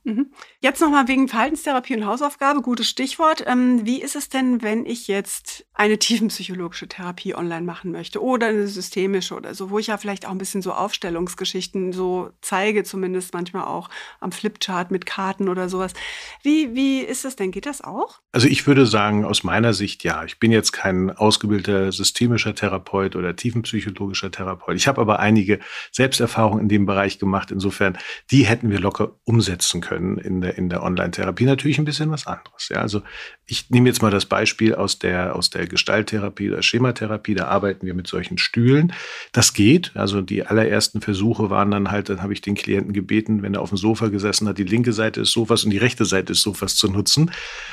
Jetzt nochmal wegen Verhaltenstherapie und Hausaufgabe, gutes Stichwort. Ähm, wie ist es denn, wenn ich jetzt eine tiefenpsychologische Therapie online machen möchte oder eine systemische oder so, wo ich ja vielleicht auch ein bisschen so Aufstellungsgeschichten so zeige, zumindest manchmal auch am Flipchart mit Karten oder sowas. Wie, wie ist das denn? Geht das auch? Also ich würde sagen, aus meiner Sicht ja. Ich bin jetzt kein ausgebildeter systemischer Therapeut oder tiefenpsychologischer Therapeut. Ich habe aber einige Selbsterfahrungen in dem Bereich gemacht. Insofern, die hätten wir locker umsetzen können in der, in der Online-Therapie. Natürlich ein bisschen was anderes. Ja, also ich nehme jetzt mal das Beispiel aus der, aus der Gestalttherapie oder Schematherapie. Da arbeiten wir mit solchen Stühlen. Das geht. Also die allerersten Versuche waren dann halt, dann habe ich den Klienten gebeten, wenn er auf dem Sofa gesessen hat, die linke Seite des Sofas und die rechte Seite des Sofas zu nutzen.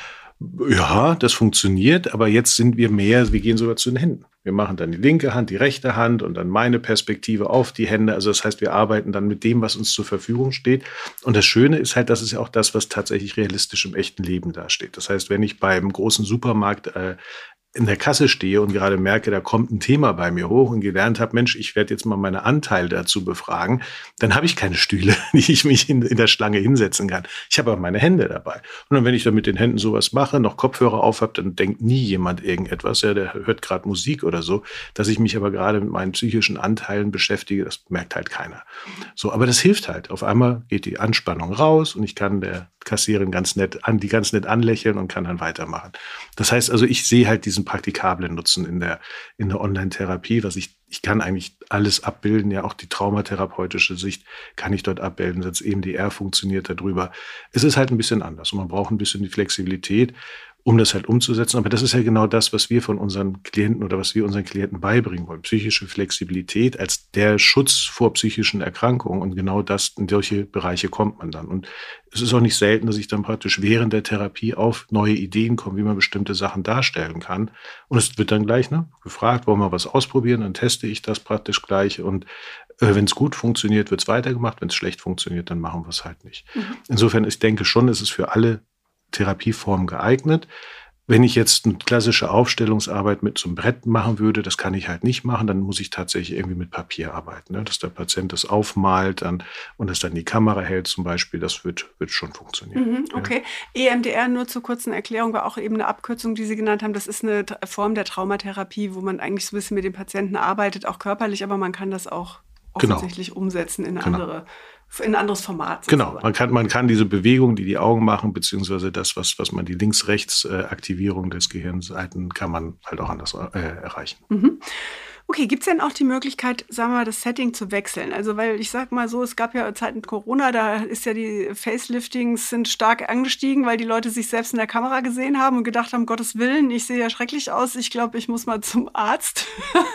Ja, das funktioniert, aber jetzt sind wir mehr, wir gehen sogar zu den Händen. Wir machen dann die linke Hand, die rechte Hand und dann meine Perspektive auf die Hände. Also das heißt, wir arbeiten dann mit dem, was uns zur Verfügung steht. Und das Schöne ist halt, das ist ja auch das, was tatsächlich realistisch im echten Leben dasteht. Das heißt, wenn ich beim großen Supermarkt äh, in der Kasse stehe und gerade merke, da kommt ein Thema bei mir hoch und gelernt habe, Mensch, ich werde jetzt mal meine Anteile dazu befragen, dann habe ich keine Stühle, die ich mich in, in der Schlange hinsetzen kann. Ich habe aber meine Hände dabei. Und dann, wenn ich dann mit den Händen sowas mache, noch Kopfhörer auf habe, dann denkt nie jemand irgendetwas, ja, der hört gerade Musik oder so, dass ich mich aber gerade mit meinen psychischen Anteilen beschäftige, das merkt halt keiner. So, aber das hilft halt. Auf einmal geht die Anspannung raus und ich kann der Kassiererin ganz nett an, die ganz nett anlächeln und kann dann weitermachen. Das heißt also, ich sehe halt diesen praktikablen Nutzen in der, in der Online-Therapie, was ich, ich kann eigentlich alles abbilden, ja, auch die traumatherapeutische Sicht kann ich dort abbilden, das E M D R funktioniert darüber. Es ist halt ein bisschen anders und man braucht ein bisschen die Flexibilität, um das halt umzusetzen. Aber das ist ja genau das, was wir von unseren Klienten oder was wir unseren Klienten beibringen wollen. Psychische Flexibilität als der Schutz vor psychischen Erkrankungen. Und genau das, in solche Bereiche kommt man dann. Und es ist auch nicht selten, dass ich dann praktisch während der Therapie auf neue Ideen komme, wie man bestimmte Sachen darstellen kann. Und es wird dann gleich ne, gefragt, wollen wir was ausprobieren? Dann teste ich das praktisch gleich. Und äh, wenn es gut funktioniert, wird es weitergemacht. Wenn es schlecht funktioniert, dann machen wir es halt nicht. Mhm. Insofern, ich denke schon, es ist für alle Therapieform geeignet. Wenn ich jetzt eine klassische Aufstellungsarbeit mit so einem Brett machen würde, das kann ich halt nicht machen, dann muss ich tatsächlich irgendwie mit Papier arbeiten, ne? Dass der Patient das aufmalt dann, und das dann die Kamera hält zum Beispiel, das wird, wird schon funktionieren. Mhm, okay. Ja. E M D R, nur zur kurzen Erklärung, war auch eben eine Abkürzung, die Sie genannt haben. Das ist eine Form der Traumatherapie, wo man eigentlich so ein bisschen mit dem Patienten arbeitet, auch körperlich, aber man kann das auch offensichtlich genau. umsetzen in eine genau. andere in ein anderes Format. Sozusagen. Genau, man kann, man kann diese Bewegung, die die Augen machen, beziehungsweise das, was, was man die Links-Rechts-Aktivierung des Gehirnseiten, kann man halt auch anders äh, erreichen. Mhm. Okay, gibt es denn auch die Möglichkeit, sagen wir mal, das Setting zu wechseln? Also, weil ich sag mal so, es gab ja Zeiten Corona, da ist ja die Faceliftings sind stark angestiegen, weil die Leute sich selbst in der Kamera gesehen haben und gedacht haben, Gottes Willen, ich sehe ja schrecklich aus, ich glaube, ich muss mal zum Arzt.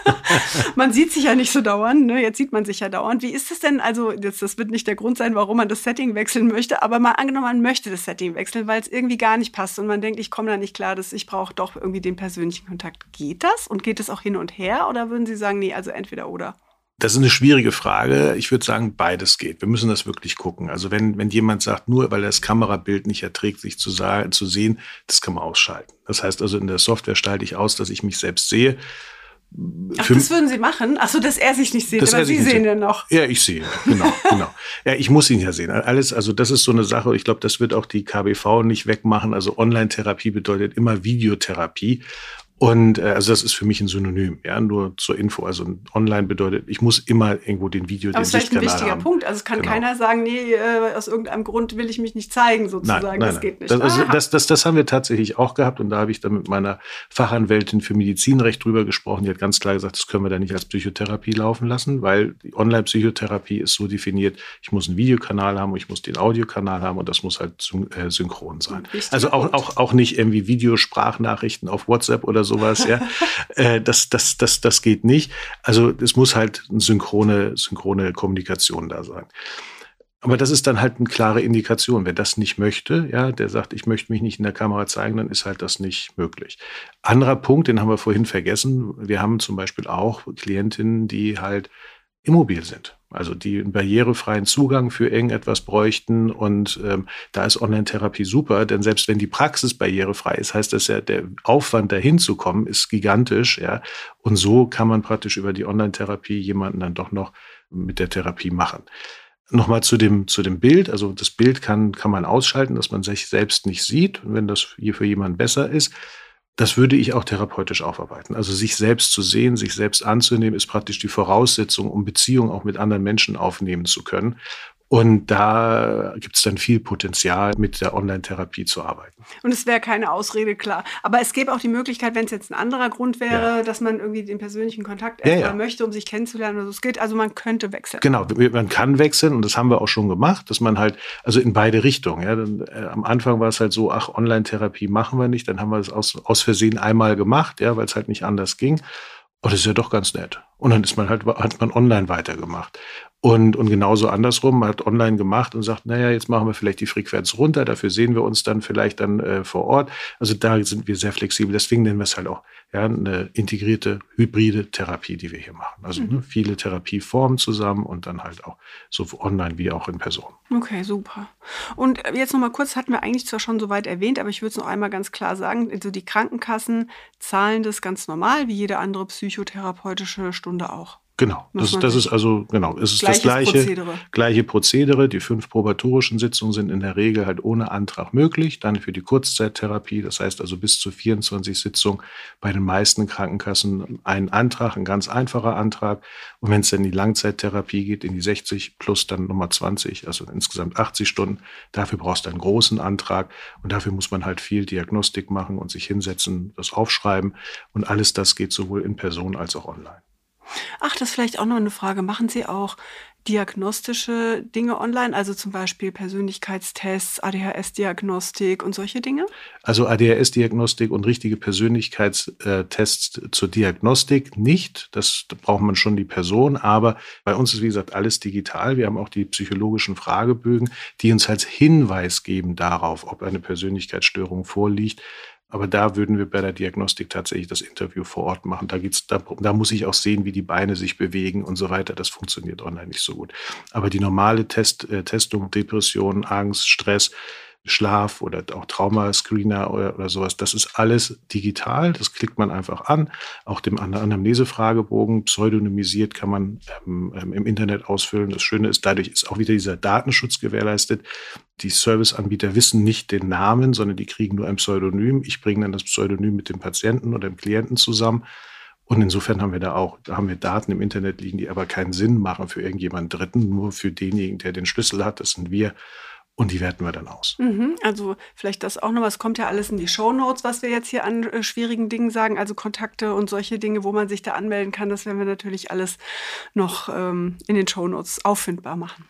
Man sieht sich ja nicht so dauernd, ne? Jetzt sieht man sich ja dauernd. Wie ist es denn, also jetzt, das wird nicht der Grund sein, warum man das Setting wechseln möchte, aber mal angenommen, man möchte das Setting wechseln, weil es irgendwie gar nicht passt und man denkt, ich komme da nicht klar, dass ich brauche doch irgendwie den persönlichen Kontakt. Geht das? Und geht es auch hin und her oder würden Sie sagen, nee, also entweder oder? Das ist eine schwierige Frage. Ich würde sagen, beides geht. Wir müssen das wirklich gucken. Also wenn, wenn jemand sagt, nur weil er das Kamerabild nicht erträgt, sich zu, sagen, zu sehen, das kann man ausschalten. Das heißt also, in der Software schalte ich aus, dass ich mich selbst sehe. Ach, Für, das würden Sie machen? Ach so, dass er sich nicht sieht, aber Sie sehen ja noch. Ja, ich sehe, genau, genau. Ja, ich muss ihn ja sehen. Alles, also das ist so eine Sache, ich glaube, das wird auch die K B V nicht wegmachen. Also Online-Therapie bedeutet immer Videotherapie. Und äh, also das ist für mich ein Synonym, ja, nur zur Info. Also online bedeutet, ich muss immer irgendwo den Video, aber den Sichtkanal haben. Aber das ist vielleicht ein wichtiger Punkt. Also es kann genau. keiner sagen, nee, äh, aus irgendeinem Grund will ich mich nicht zeigen, sozusagen. Nein, nein, das nein. geht nicht. Das, also das, das, das haben wir tatsächlich auch gehabt. Und da habe ich dann mit meiner Fachanwältin für Medizinrecht drüber gesprochen. Die hat ganz klar gesagt, das können wir da nicht als Psychotherapie laufen lassen, weil die Online-Psychotherapie ist so definiert, ich muss einen Videokanal haben, ich muss den Audiokanal haben und das muss halt äh, synchron sein. Also auch, auch, auch nicht irgendwie Videosprachnachrichten auf WhatsApp oder sowas, ja. Äh, das, das, das, das geht nicht. Also es muss halt eine synchrone, synchrone Kommunikation da sein. Aber das ist dann halt eine klare Indikation. Wer das nicht möchte, ja, der sagt, ich möchte mich nicht in der Kamera zeigen, dann ist halt das nicht möglich. Anderer Punkt, den haben wir vorhin vergessen. Wir haben zum Beispiel auch Klientinnen, die halt immobil sind. Also die einen barrierefreien Zugang für irgendetwas bräuchten. Und ähm, da ist Online-Therapie super, denn selbst wenn die Praxis barrierefrei ist, heißt das ja, der Aufwand dahin zu kommen, ist gigantisch. Ja. Und so kann man praktisch über die Online-Therapie jemanden dann doch noch mit der Therapie machen. Nochmal zu dem, zu dem Bild. Also das Bild kann, kann man ausschalten, dass man sich selbst nicht sieht, wenn das hier für jemanden besser ist. Das würde ich auch therapeutisch aufarbeiten. Also sich selbst zu sehen, sich selbst anzunehmen, ist praktisch die Voraussetzung, um Beziehungen auch mit anderen Menschen aufnehmen zu können. Und da gibt es dann viel Potenzial, mit der Online-Therapie zu arbeiten. Und es wäre keine Ausrede, klar. Aber es gäbe auch die Möglichkeit, wenn es jetzt ein anderer Grund wäre, ja. dass man irgendwie den persönlichen Kontakt erstmal ja, ja. möchte, um sich kennenzulernen. Also es geht, also man könnte wechseln. Genau, man kann wechseln und das haben wir auch schon gemacht, dass man halt, also in beide Richtungen. Ja, dann, äh, am Anfang war es halt so, ach, Online-Therapie machen wir nicht. Dann haben wir es aus, aus Versehen einmal gemacht, ja, weil es halt nicht anders ging. Und das ist ja doch ganz nett. Und dann ist man halt, hat man online weitergemacht. Und, und genauso andersrum, man hat online gemacht und sagt, naja, jetzt machen wir vielleicht die Frequenz runter, dafür sehen wir uns dann vielleicht dann äh, vor Ort. Also da sind wir sehr flexibel. Deswegen nennen wir es halt auch ja, eine integrierte, hybride Therapie, die wir hier machen. Also mhm. ne, viele Therapieformen zusammen und dann halt auch so online wie auch in Person. Okay, super. Und jetzt noch mal kurz, hatten wir eigentlich zwar schon soweit erwähnt, aber ich würde es noch einmal ganz klar sagen, also die Krankenkassen zahlen das ganz normal, wie jede andere psychotherapeutische Stunde auch. Genau, das, das ist also, genau, es ist das gleiche Prozedere. gleiche Prozedere. Die fünf probatorischen Sitzungen sind in der Regel halt ohne Antrag möglich. Dann für die Kurzzeittherapie, das heißt also bis zu vierundzwanzig Sitzungen bei den meisten Krankenkassen ein Antrag, ein ganz einfacher Antrag. Und wenn es dann in die Langzeittherapie geht, in die sechzig plus dann nochmal zwanzig, also insgesamt achtzig Stunden, dafür brauchst du einen großen Antrag. Und dafür muss man halt viel Diagnostik machen und sich hinsetzen, das aufschreiben. Und alles das geht sowohl in Person als auch online. Ach, das ist vielleicht auch noch eine Frage. Machen Sie auch diagnostische Dinge online, also zum Beispiel Persönlichkeitstests, A D H S-Diagnostik und solche Dinge? Also A D H S-Diagnostik und richtige Persönlichkeitstests zur Diagnostik nicht. Das da braucht man schon die Person. Aber bei uns ist, wie gesagt, alles digital. Wir haben auch die psychologischen Fragebögen, die uns als Hinweis geben darauf, ob eine Persönlichkeitsstörung vorliegt. Aber da würden wir bei der Diagnostik tatsächlich das Interview vor Ort machen. Da geht's, da, da muss ich auch sehen, wie die Beine sich bewegen und so weiter. Das funktioniert online nicht so gut. Aber die normale Test, äh, Testung, Depression, Angst, Stress, Schlaf oder auch Traumascreener oder, oder sowas, das ist alles digital. Das klickt man einfach an. Auch dem Anamnese-Fragebogen pseudonymisiert kann man ähm, im Internet ausfüllen. Das Schöne ist, dadurch ist auch wieder dieser Datenschutz gewährleistet. Die Serviceanbieter wissen nicht den Namen, sondern die kriegen nur ein Pseudonym. Ich bringe dann das Pseudonym mit dem Patienten oder dem Klienten zusammen. Und insofern haben wir da auch, da haben wir Daten im Internet liegen, die aber keinen Sinn machen für irgendjemanden Dritten, nur für denjenigen, der den Schlüssel hat. Das sind wir. Und die werten wir dann aus. Mhm, also vielleicht das auch noch, es kommt ja alles in die Shownotes, was wir jetzt hier an äh, schwierigen Dingen sagen, also Kontakte und solche Dinge, wo man sich da anmelden kann, das werden wir natürlich alles noch ähm, in den Shownotes auffindbar machen.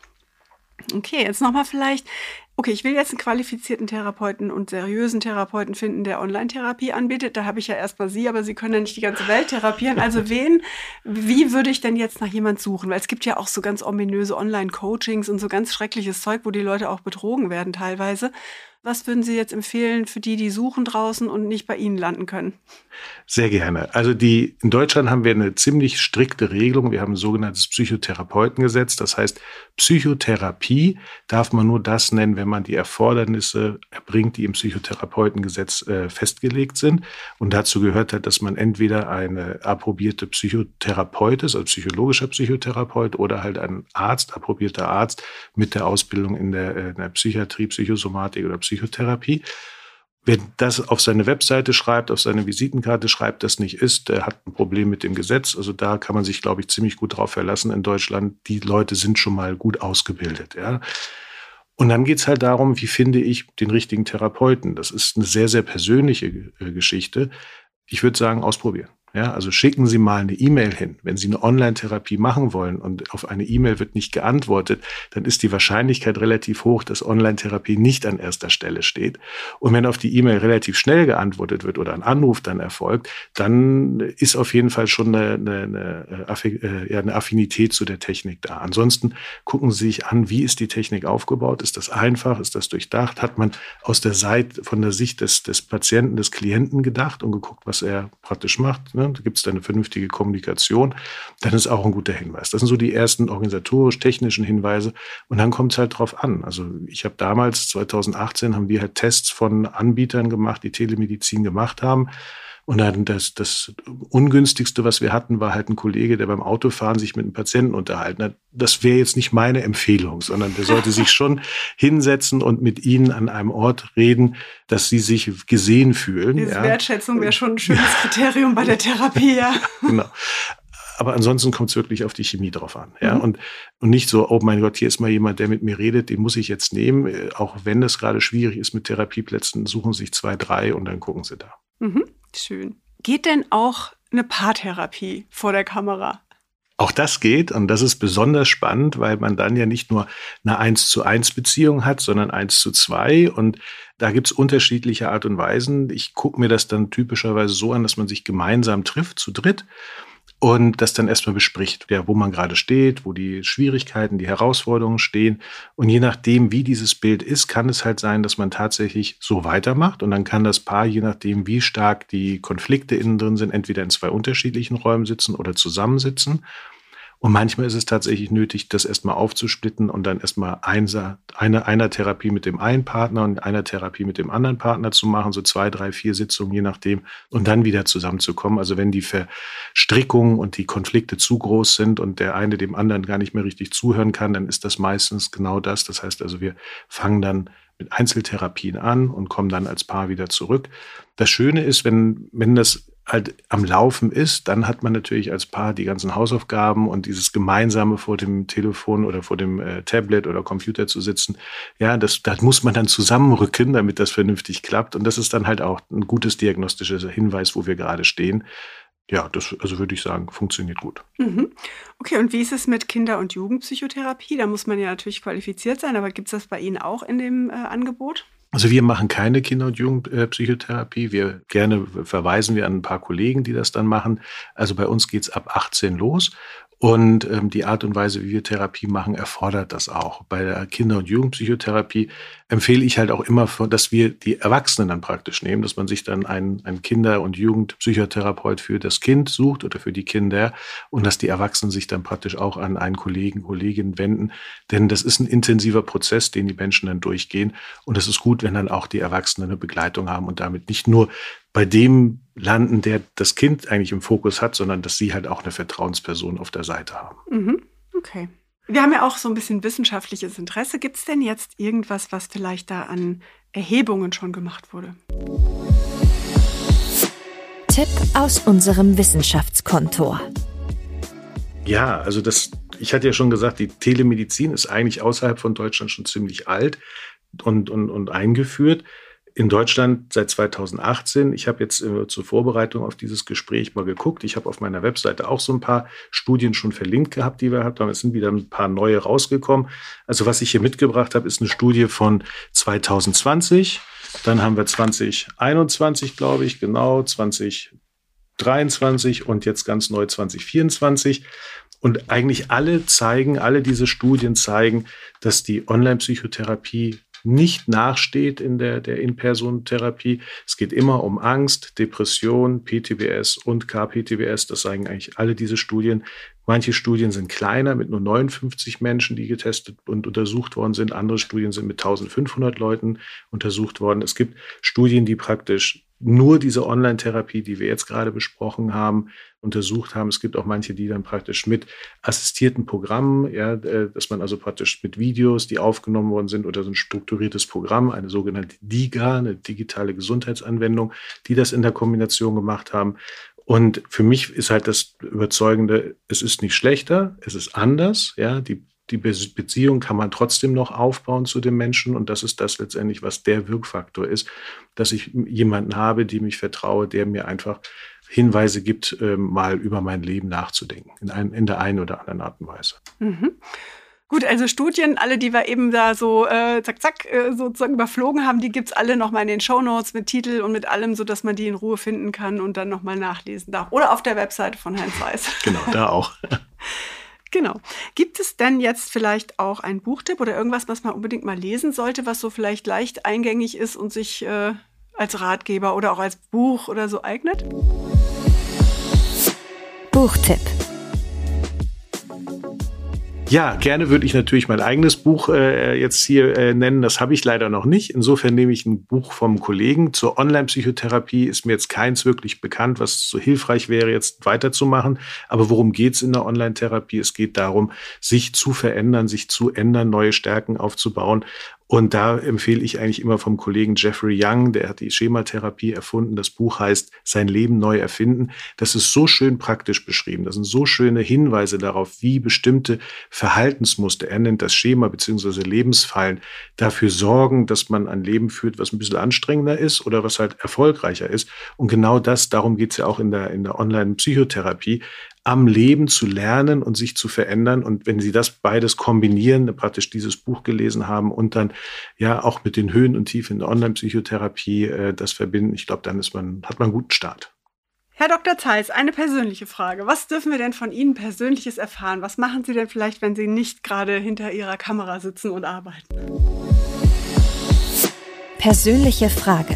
Okay, jetzt nochmal vielleicht, okay, ich will jetzt einen qualifizierten Therapeuten und seriösen Therapeuten finden, der Online-Therapie anbietet. Da habe ich ja erstmal Sie, aber Sie können ja nicht die ganze Welt therapieren. Also wen, wie würde ich denn jetzt nach jemand suchen? Weil es gibt ja auch so ganz ominöse Online-Coachings und so ganz schreckliches Zeug, wo die Leute auch betrogen werden teilweise. Was würden Sie jetzt empfehlen für die, die suchen draußen und nicht bei Ihnen landen können? Sehr gerne. Also die, in Deutschland haben wir eine ziemlich strikte Regelung. Wir haben ein sogenanntes Psychotherapeutengesetz. Das heißt, Psychotherapie darf man nur das nennen, wenn man die Erfordernisse erbringt, die im Psychotherapeutengesetz äh, festgelegt sind. Und dazu gehört halt, dass man entweder eine approbierte Psychotherapeut ist, also psychologischer Psychotherapeut, oder halt ein Arzt, approbierter Arzt mit der Ausbildung in der, in der Psychiatrie, Psychosomatik oder Psychotherapie. Wer das auf seine Webseite schreibt, auf seine Visitenkarte schreibt, das nicht ist, der hat ein Problem mit dem Gesetz. Also da kann man sich, glaube ich, ziemlich gut drauf verlassen in Deutschland. Die Leute sind schon mal gut ausgebildet. Ja. Und dann geht es halt darum, wie finde ich den richtigen Therapeuten. Das ist eine sehr, sehr persönliche Geschichte. Ich würde sagen, ausprobieren. Ja, also schicken Sie mal eine E-Mail hin. Wenn Sie eine Online-Therapie machen wollen und auf eine E-Mail wird nicht geantwortet, dann ist die Wahrscheinlichkeit relativ hoch, dass Online-Therapie nicht an erster Stelle steht. Und wenn auf die E-Mail relativ schnell geantwortet wird oder ein Anruf dann erfolgt, dann ist auf jeden Fall schon eine, eine, eine, ja, eine Affinität zu der Technik da. Ansonsten gucken Sie sich an, wie ist die Technik aufgebaut? Ist das einfach? Ist das durchdacht? Hat man aus der Seite, von der Sicht des, des Patienten, des Klienten gedacht und geguckt, was er praktisch macht? Da gibt es dann eine vernünftige Kommunikation, dann ist auch ein guter Hinweis. Das sind so die ersten organisatorisch-technischen Hinweise und dann kommt es halt drauf an. Also ich habe damals, zwanzig achtzehn, haben wir halt Tests von Anbietern gemacht, die Telemedizin gemacht haben Und dann das, das Ungünstigste, was wir hatten, war halt ein Kollege, der beim Autofahren sich mit einem Patienten unterhalten hat. Das wäre jetzt nicht meine Empfehlung, sondern der sollte sich schon hinsetzen und mit ihnen an einem Ort reden, dass sie sich gesehen fühlen. Diese ja. Wertschätzung wäre schon ein schönes Kriterium bei der Therapie, ja. Genau. Aber ansonsten kommt es wirklich auf die Chemie drauf an. Ja? Mhm. Und, und nicht so, oh mein Gott, hier ist mal jemand, der mit mir redet, den muss ich jetzt nehmen. Auch wenn es gerade schwierig ist mit Therapieplätzen, suchen sich zwei, drei und dann gucken sie da. Mhm. Schön. Geht denn auch eine Paartherapie vor der Kamera? Auch das geht und das ist besonders spannend, weil man dann ja nicht nur eine eins zu eins Beziehung hat, sondern eins zu zwei und da gibt es unterschiedliche Art und Weisen. Ich gucke mir das dann typischerweise so an, dass man sich gemeinsam trifft, zu dritt. Und das dann erstmal bespricht, ja, wo man gerade steht, wo die Schwierigkeiten, die Herausforderungen stehen. Und je nachdem, wie dieses Bild ist, kann es halt sein, dass man tatsächlich so weitermacht. Und dann kann das Paar, je nachdem, wie stark die Konflikte innen drin sind, entweder in zwei unterschiedlichen Räumen sitzen oder zusammensitzen. Und manchmal ist es tatsächlich nötig, das erstmal aufzusplitten und dann erstmal eine, einer Therapie mit dem einen Partner und einer Therapie mit dem anderen Partner zu machen, so zwei, drei, vier Sitzungen, je nachdem, und dann wieder zusammenzukommen. Also wenn die Verstrickungen und die Konflikte zu groß sind und der eine dem anderen gar nicht mehr richtig zuhören kann, dann ist das meistens genau das. Das heißt also, wir fangen dann mit Einzeltherapien an und kommen dann als Paar wieder zurück. Das Schöne ist, wenn, wenn das halt am Laufen ist, dann hat man natürlich als Paar die ganzen Hausaufgaben und dieses Gemeinsame vor dem Telefon oder vor dem äh, Tablet oder Computer zu sitzen. Ja, das, das muss man dann zusammenrücken, damit das vernünftig klappt. Und das ist dann halt auch ein gutes diagnostischer Hinweis, wo wir gerade stehen. Ja, das, also würde ich sagen, funktioniert gut. Mhm. Okay, und wie ist es mit Kinder- und Jugendpsychotherapie? Da muss man ja natürlich qualifiziert sein, aber gibt es das bei Ihnen auch in dem äh, Angebot? Also wir machen keine Kinder- und Jugendpsychotherapie. Wir gerne verweisen wir an ein paar Kollegen, die das dann machen. Also bei uns geht's ab achtzehn los. Und ähm, die Art und Weise, wie wir Therapie machen, erfordert das auch. Bei der Kinder- und Jugendpsychotherapie empfehle ich halt auch immer, dass wir die Erwachsenen dann praktisch nehmen, dass man sich dann einen, einen Kinder- und Jugendpsychotherapeut für das Kind sucht oder für die Kinder und dass die Erwachsenen sich dann praktisch auch an einen Kollegen, Kollegin wenden. Denn das ist ein intensiver Prozess, den die Menschen dann durchgehen. Und es ist gut, wenn dann auch die Erwachsenen eine Begleitung haben und damit nicht nur bei dem landen, der das Kind eigentlich im Fokus hat, sondern dass sie halt auch eine Vertrauensperson auf der Seite haben. Mhm. Okay. Wir haben ja auch so ein bisschen wissenschaftliches Interesse. Gibt es denn jetzt irgendwas, was vielleicht da an Erhebungen schon gemacht wurde? Tipp aus unserem Wissenschaftskontor. Ja, also das, ich hatte ja schon gesagt, die Telemedizin ist eigentlich außerhalb von Deutschland schon ziemlich alt und, und, und eingeführt. In Deutschland seit zweitausendachtzehn. Ich habe jetzt äh, zur Vorbereitung auf dieses Gespräch mal geguckt. Ich habe auf meiner Webseite auch so ein paar Studien schon verlinkt gehabt, die wir hatten. Es sind wieder ein paar neue rausgekommen. Also was ich hier mitgebracht habe, ist eine Studie von zweitausendzwanzig. Dann haben wir zwanzig einundzwanzig, glaube ich, genau, zwanzig dreiundzwanzig und jetzt ganz neu zwanzig vierundzwanzig. Und eigentlich alle zeigen, alle diese Studien zeigen, dass die Online-Psychotherapie nicht nachsteht in der, der In-Person-Therapie. Es geht immer um Angst, Depression, P T B S und K P T B S. Das zeigen eigentlich alle diese Studien. Manche Studien sind kleiner mit nur neunundfünfzig Menschen, die getestet und untersucht worden sind. Andere Studien sind mit eintausendfünfhundert Leuten untersucht worden. Es gibt Studien, die praktisch nur diese Online-Therapie, die wir jetzt gerade besprochen haben, untersucht haben. Es gibt auch manche, die dann praktisch mit assistierten Programmen, ja, dass man also praktisch mit Videos, die aufgenommen worden sind, oder so ein strukturiertes Programm, eine sogenannte D I G A, eine digitale Gesundheitsanwendung, die das in der Kombination gemacht haben. Und für mich ist halt das Überzeugende, es ist nicht schlechter, es ist anders, ja, die Die Beziehung kann man trotzdem noch aufbauen zu dem Menschen. Und das ist das letztendlich, was der Wirkfaktor ist, dass ich jemanden habe, dem ich vertraue, der mir einfach Hinweise gibt, äh, mal über mein Leben nachzudenken, in, ein, in der einen oder anderen Art und Weise. Mhm. Gut, also Studien, alle, die wir eben da so äh, zack, zack, äh, sozusagen überflogen haben, die gibt's alle nochmal in den Shownotes mit Titel und mit allem, sodass man die in Ruhe finden kann und dann nochmal nachlesen darf. Oder auf der Webseite von Herrn Weiß. Genau, da auch. Genau. Gibt es denn jetzt vielleicht auch einen Buchtipp oder irgendwas, was man unbedingt mal lesen sollte, was so vielleicht leicht eingängig ist und sich äh, als Ratgeber oder auch als Buch oder so eignet? Buchtipp. Ja, gerne würde ich natürlich mein eigenes Buch äh, jetzt hier äh, nennen. Das habe ich leider noch nicht. Insofern nehme ich ein Buch vom Kollegen. Zur Online-Psychotherapie ist mir jetzt keins wirklich bekannt, was so hilfreich wäre, jetzt weiterzumachen. Aber worum geht's in der Online-Therapie? Es geht darum, sich zu verändern, sich zu ändern, neue Stärken aufzubauen. Und da empfehle ich eigentlich immer vom Kollegen Jeffrey Young, der hat die Schematherapie erfunden. Das Buch heißt Sein Leben neu erfinden. Das ist so schön praktisch beschrieben. Das sind so schöne Hinweise darauf, wie bestimmte Verhaltensmuster, er nennt das Schema bzw. Lebensfallen, dafür sorgen, dass man ein Leben führt, was ein bisschen anstrengender ist oder was halt erfolgreicher ist. Und genau das, darum geht es ja auch in der, in der Online-Psychotherapie, am Leben zu lernen und sich zu verändern. Und wenn Sie das beides kombinieren, praktisch dieses Buch gelesen haben und dann ja auch mit den Höhen und Tiefen in der Online-Psychotherapie äh, das verbinden, ich glaube, dann ist man, hat man einen guten Start. Herr Doktor Theis, eine persönliche Frage. Was dürfen wir denn von Ihnen Persönliches erfahren? Was machen Sie denn vielleicht, wenn Sie nicht gerade hinter Ihrer Kamera sitzen und arbeiten? Persönliche Frage.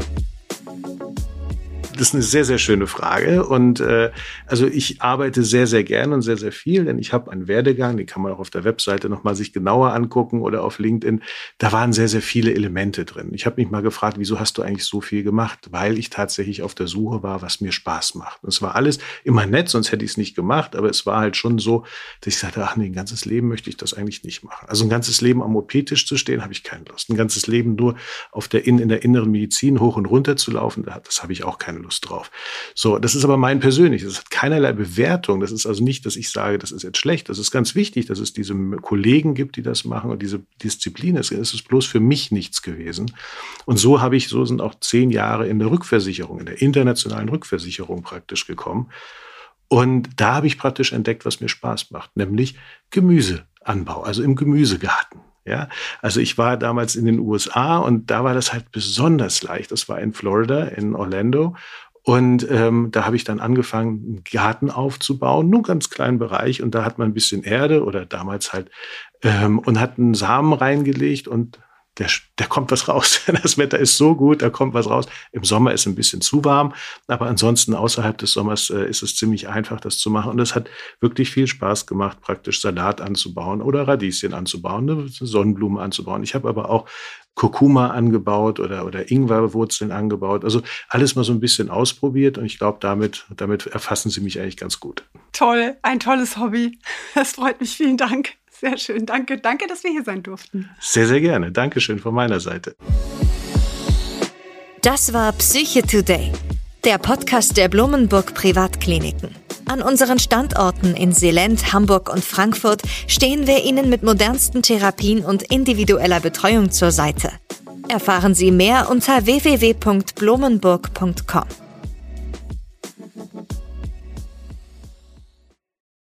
Das ist eine sehr, sehr schöne Frage. Und äh, also ich arbeite sehr, sehr gerne und sehr, sehr viel, denn ich habe einen Werdegang, den kann man auch auf der Webseite nochmal sich genauer angucken oder auf LinkedIn. Da waren sehr, sehr viele Elemente drin. Ich habe mich mal gefragt, wieso hast du eigentlich so viel gemacht? Weil ich tatsächlich auf der Suche war, was mir Spaß macht. Und es war alles immer nett, sonst hätte ich es nicht gemacht. Aber es war halt schon so, dass ich sagte, ach nee, ein ganzes Leben möchte ich das eigentlich nicht machen. Also ein ganzes Leben am O P-Tisch zu stehen, habe ich keine Lust. Ein ganzes Leben nur auf der in, in der inneren Medizin hoch und runter zu laufen, das habe ich auch keine Lust drauf. So, das ist aber mein persönliches. Das hat keinerlei Bewertung. Das ist also nicht, dass ich sage, das ist jetzt schlecht. Das ist ganz wichtig, dass es diese Kollegen gibt, die das machen und diese Disziplin ist. Es ist bloß für mich nichts gewesen. Und so habe ich, so sind auch zehn Jahre in der Rückversicherung, in der internationalen Rückversicherung praktisch gekommen. Und da habe ich praktisch entdeckt, was mir Spaß macht, nämlich Gemüseanbau, also im Gemüsegarten. Ja, also ich war damals in den U S A und da war das halt besonders leicht. Das war in Florida, in Orlando. Und ähm, da habe ich dann angefangen, einen Garten aufzubauen, nur einen ganz kleinen Bereich. Und da hat man ein bisschen Erde oder damals halt ähm, und hat einen Samen reingelegt und der, der kommt was raus. Das Wetter ist so gut, da kommt was raus. Im Sommer ist es ein bisschen zu warm, aber ansonsten außerhalb des Sommers äh, ist es ziemlich einfach, das zu machen. Und es hat wirklich viel Spaß gemacht, praktisch Salat anzubauen oder Radieschen anzubauen, eine Sonnenblume anzubauen. Ich habe aber auch Kurkuma angebaut oder, oder Ingwerwurzeln angebaut. Also alles mal so ein bisschen ausprobiert und ich glaube, damit, damit erfassen Sie mich eigentlich ganz gut. Toll, ein tolles Hobby. Das freut mich. Vielen Dank. Sehr schön. Danke, danke, dass wir hier sein durften. Sehr, sehr gerne. Dankeschön von meiner Seite. Das war Psyche Today, der Podcast der Blumenburg Privatkliniken. An unseren Standorten in Seeland, Hamburg und Frankfurt stehen wir Ihnen mit modernsten Therapien und individueller Betreuung zur Seite. Erfahren Sie mehr unter w w w punkt blumenburg punkt com.